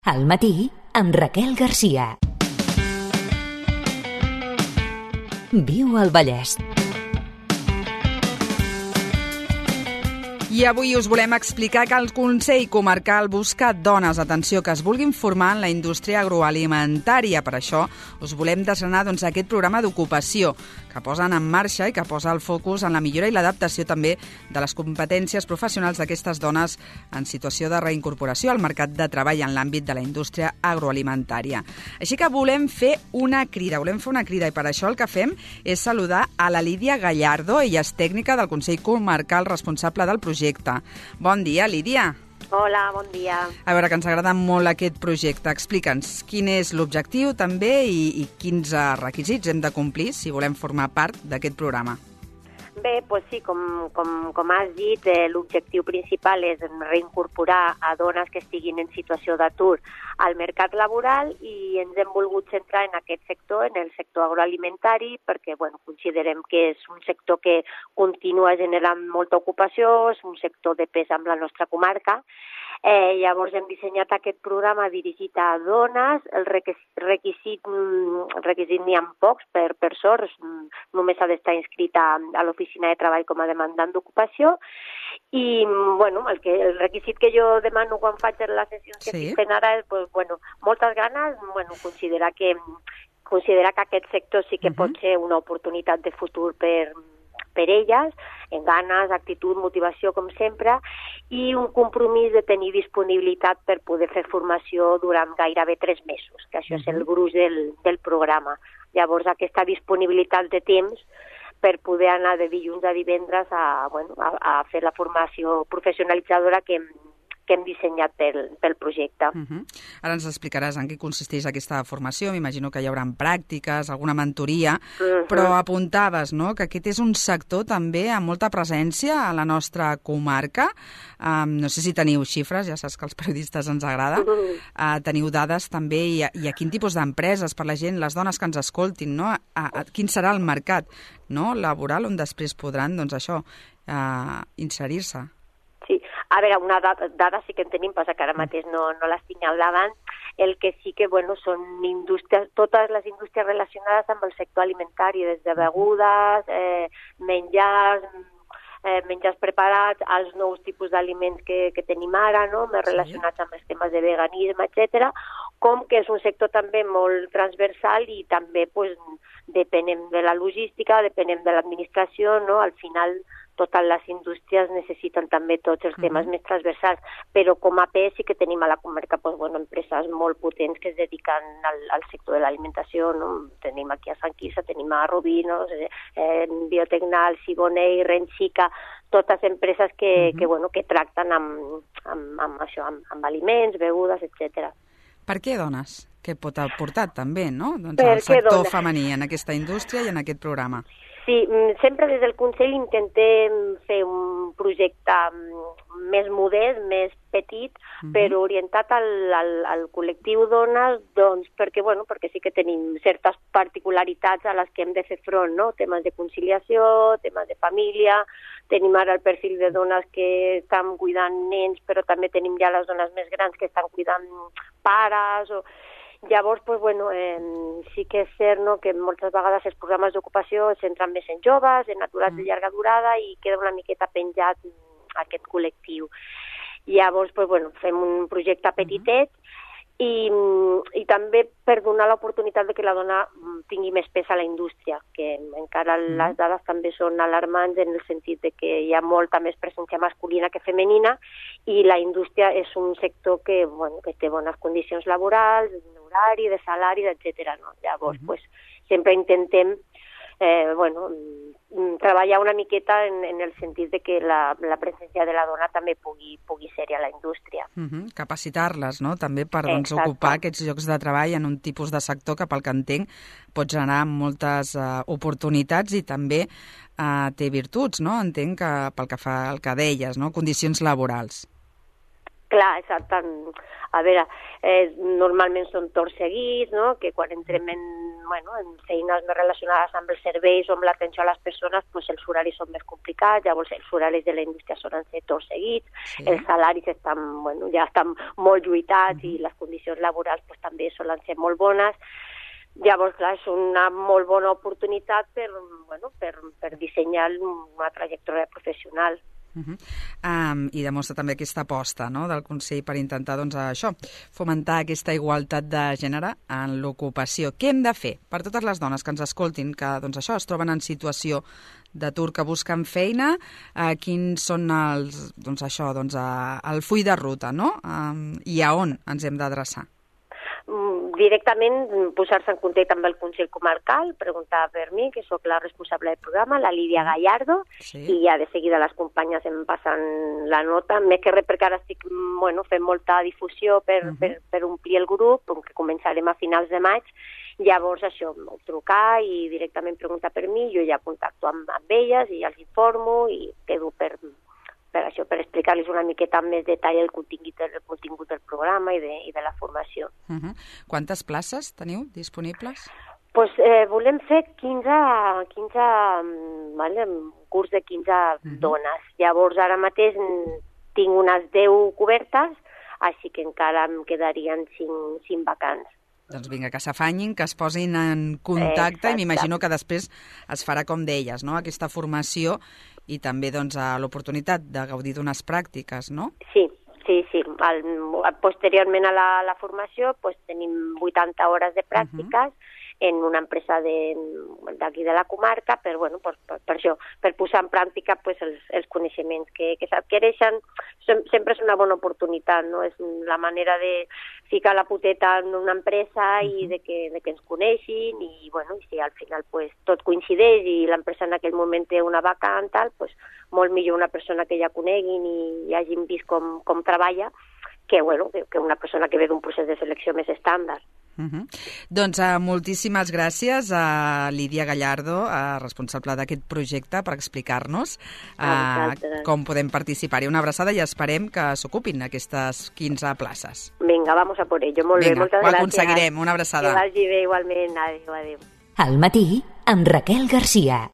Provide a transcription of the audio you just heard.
Al matí, amb Raquel Garcia. Viu al Vallès. I avui us volem explicar que el Consell Comarcal busca dones, atenció, que es vulguin formar en la indústria agroalimentària. Per això us volem desgranar aquest programa d'ocupació que posen en marxa i que posa el focus en la millora i l'adaptació també de les competències professionals d'aquestes dones en situació de reincorporació al mercat de treball en l'àmbit de la indústria agroalimentària. Així que volem fer una crida i per això el que fem és saludar a la Lídia Gallardo. Ella és tècnica del Consell Comarcal responsable del projecte. Bon dia, Lídia. Hola, bon dia. A veure, que ens agrada molt aquest projecte. Explica'ns quin és l'objectiu també i quins requisits hem de complir si volem formar part d'aquest programa. Bé, doncs sí, com has dit, l'objectiu principal és reincorporar a dones que estiguin en situació d'atur al mercat laboral i ens hem volgut centrar en aquest sector, en el sector agroalimentari, perquè considerem que és un sector que continua generant molta ocupació, és un sector de pes amb la nostra comarca. Llavors hem dissenyat aquest programa dirigit a dones. El requisit n'hi ha pocs, per sort, només s'ha d'estar inscrit a l'oficina de treball com a demandant d'ocupació i el requisit que jo demano quan faig les sessions que estic fent ara és moltes ganes, considerar que aquest sector sí que pot ser una oportunitat de futur per elles, en ganes, actitud, motivació, com sempre, i un compromís de tenir disponibilitat per poder fer formació durant gairebé 3 mesos, que això és el gruix del programa. Llavors, aquesta disponibilitat de temps per poder anar de dilluns a divendres a fer la formació professionalitzadora que hem dissenyat pel projecte. Ara ens explicaràs en què consisteix aquesta formació. M'imagino que hi haurà pràctiques, alguna mentoria, però apuntaves, no?, que aquest és un sector també amb molta presència a la nostra comarca. No sé si teniu xifres, ja saps que als periodistes ens agrada. Teniu dades també i a quin tipus d'empreses per la gent, les dones que ens escoltin, no? Quin serà el mercat laboral on després podran, inserir-se? Sí, a veure, una dada sí que en tenim, passa que ara mateix no les tinc al davant. El que sí que, són indústries, totes les indústries relacionades amb el sector alimentari, des de begudes, menjars preparats, als nous tipus d'aliments que tenim ara, més relacionats amb els temes de veganisme, etc. Com que és un sector també molt transversal i també depenem de la logística, depenem de l'administració, al final totes les indústries necessiten també tots els temes més transversals, però com a pes sí que tenim a la comarca empreses molt potents que es dediquen al sector de l'alimentació. Tenim aquí a Sant Quirze, tenim a Rovinos, Biotecnal, Siboney, Renxica, totes empreses que tracten amb aliments, begudes, etc. Per què dones? Què pot aportar també, no? El sector femení en aquesta indústria i en aquest programa. Sí, sempre des del Consell intentem fer un projecte més modest, més petit, però orientat al col·lectiu dones, perquè sí que tenim certes particularitats a les que hem de fer front, no? Temes de conciliació, temes de família, tenim ara el perfil de dones que estan cuidant nens, però també tenim ja les dones més grans que estan cuidant pares, Llavors, sí que és cert que moltes vegades els programes d'ocupació es centren més en joves, en aturats de llarga durada i queda una miqueta penjat aquest col·lectiu. Llavors, fem un projecte petitet i també per donar l'oportunitat de que la dona tingui més pes a la indústria, que encara les dades també són alarmants en el sentit de que hi ha molta més presència masculina que femenina i la indústria és un sector que té bones condicions laborals, d'horari, de salari, etc. Llavors, sempre intentem treballar una miqueta en el sentit de que la presència de la dona també pugui ser-hi a la indústria. Capacitar-les, no?, també per ocupar aquests llocs de treball en un tipus de sector que, pel que entenc, pot generar moltes oportunitats i també té virtuts, no?, entenc, que pel que fa al que deies, no?, condicions laborals. Clar, exacte. A veure, normalment són torns seguits, no?, que quan entrem en en feines més relacionades amb els serveis o amb l'atenció a les persones, doncs els horaris són més complicats, llavors els horaris de la indústria solen ser tots seguits, els salaris ja estan molt lluitats i les condicions laborals doncs, també solen ser molt bones. Llavors, clar, és una molt bona oportunitat per dissenyar una trajectòria professional. I demostra també aquesta aposta, no?, del Consell per intentar fomentar aquesta igualtat de gènere en l'ocupació. Què hem de fer per totes les dones que ens escoltin, que es troben en situació d'atur, que busquen feina? Quins són el full de ruta, no? I a on ens hem d'adreçar? Directament posar-se en contacte amb el Consell Comarcal, preguntar per mi, que sóc la responsable del programa, la Lídia Gallardo, i ja de seguida les companyes em passen la nota, més que res perquè ara estic fent molta difusió per omplir el grup, que començarem a finals de maig. Llavors això, trucar i directament preguntar per mi, jo ja contacto amb elles i ja els informo i quedo per explicar-los una miqueta amb més detall el contingut del programa i de la formació. Quantes places teniu disponibles? Volem fer 15 un curs de 15 dones. Llavors, ara mateix tinc unes 10 cobertes, així que encara em quedarien 5 vacants. Doncs vinga, que s'afanyin, que es posin en contacte i m'imagino que després es farà com d'elles, no?, aquesta formació i també l'oportunitat de gaudir d'unes pràctiques, no? Sí. Posteriorment a la formació tenim 80 hores de pràctiques en una empresa d'aquí de la comarca, per això, per posar en pràctica els coneixements que s'adquireixen. Sempre és una bona oportunitat, no? És la manera de ficar la poteta en una empresa i de que ens coneixin i si al final tot coincideix i l'empresa en aquell moment té una vacant, molt millor una persona que ja coneguin i hagin vist com treballa que una persona que ve d'un procés de selecció més estàndard. Doncs moltíssimes gràcies a Lídia Gallardo, responsable d'aquest projecte, per explicar-nos com podem participar-hi. Una abraçada i esperem que s'ocupin aquestes 15 places. Vinga, vamos a por ello. Molt bé, moltes gràcies. Ho aconseguirem. Una abraçada. Que vagi bé igualment. Adéu. Al matí, amb Raquel Garcia.